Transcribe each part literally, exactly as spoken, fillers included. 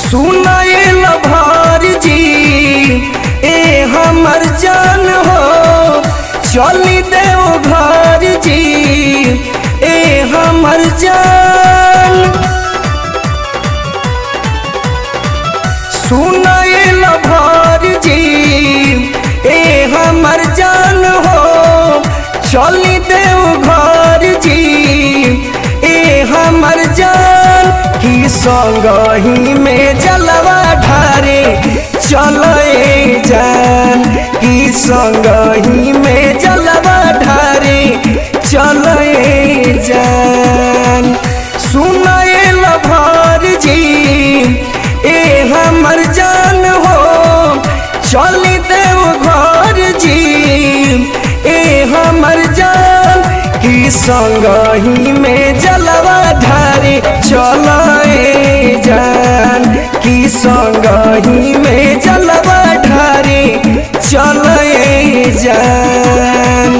सुनाए लभार जी ए हमर जान हो चली देव घर जी ए हमर जान। सुनाए लभार जी ए हमर जान हो चली देव घर जी ए हमर जान। की संगही में जलवा ढारे चले जान की संगही में जलवा ढारे चले जान। सुनाए लभार जी ए हमर जान हो चली देव घर जी ए हमर जान। की संगही में जलवा ढारे चले जान की संगही में जलवा ढारे चले जान।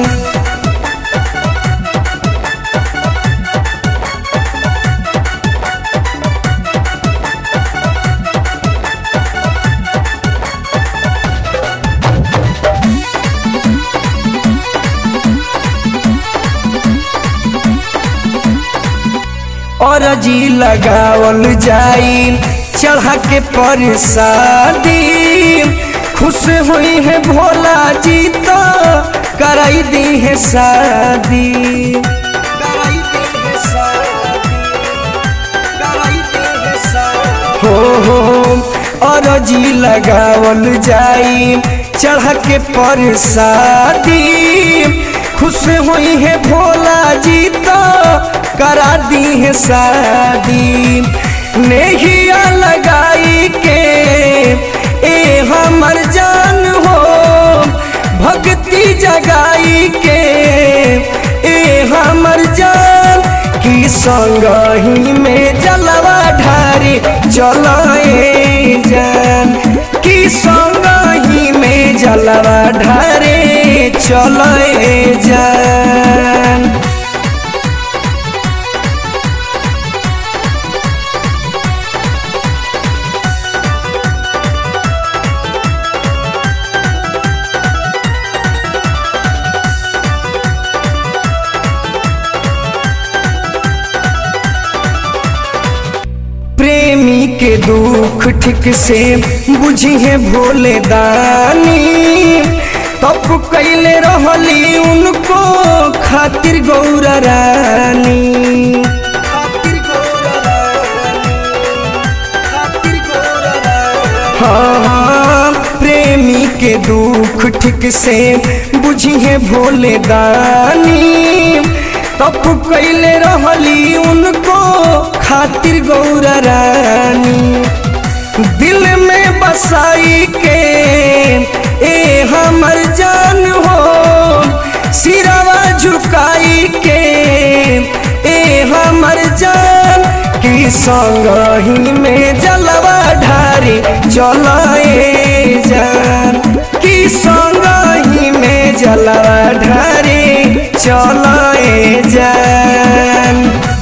और जी लगावल जाई चढ़ा के परसादी खुश हुई है भोला जी तो कराई दी है शादी कराई दी है शादी कराई दी है शादी हो हो। और जी लगावल जाई चढ़ा के परसादी खुश हुई है भोला जी तो करा दी है शादी। नेहिया लगाई के ए हमर जान हो भक्ति जगाई के ए हमर जान। की संगही में जलवा ढारे चले जान की संगही में जलवा ढारे चले जान। प्रेमी के दुख ठीक से बुझी है भोले दानी तब कैले रहली उनको खातिर गौरा रानी खातिर गौरा रानी खातिर गौरा रानी। हाँ हाँ प्रेमी के दुख ठीक से बुझी है भोले दानी तब कैले रहली उनको खातिर गौरा रानी। दिल में बसाई के ए हमर जान हो सिरवा झुकाई के ए हमर जान। की संगही में जलवा ढारे चले जान की संगही में जलवा ढारे चले जान।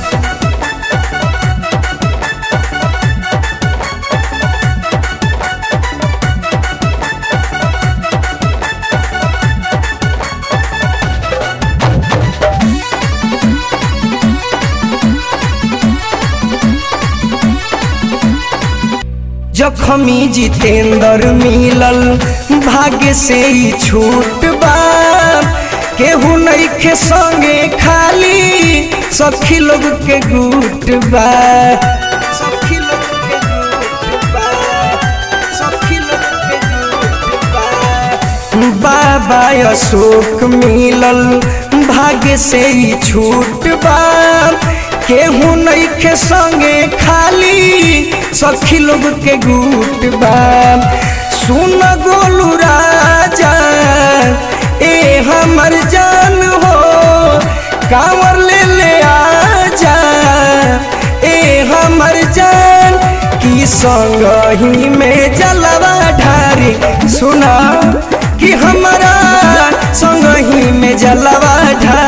जखमी जितेंद्र मिलल भाग्य से ही छूट बा केहू नइखे संगे खाली सखी लोग के गुट बा सखी लोग के गुट बा सखी लोग के गुट बा। बाबा अशोक मिलल भाग्य से ही छूट बा केहू नइखे संगे खाली सखी लोग के गुट बा। सुन गोलू राजा ए हमर जान हो कांवर ले ले आजा ए हमर जान। की संगही में जलवा ढारे सुना कि हमारा संगही में जलवा ढारे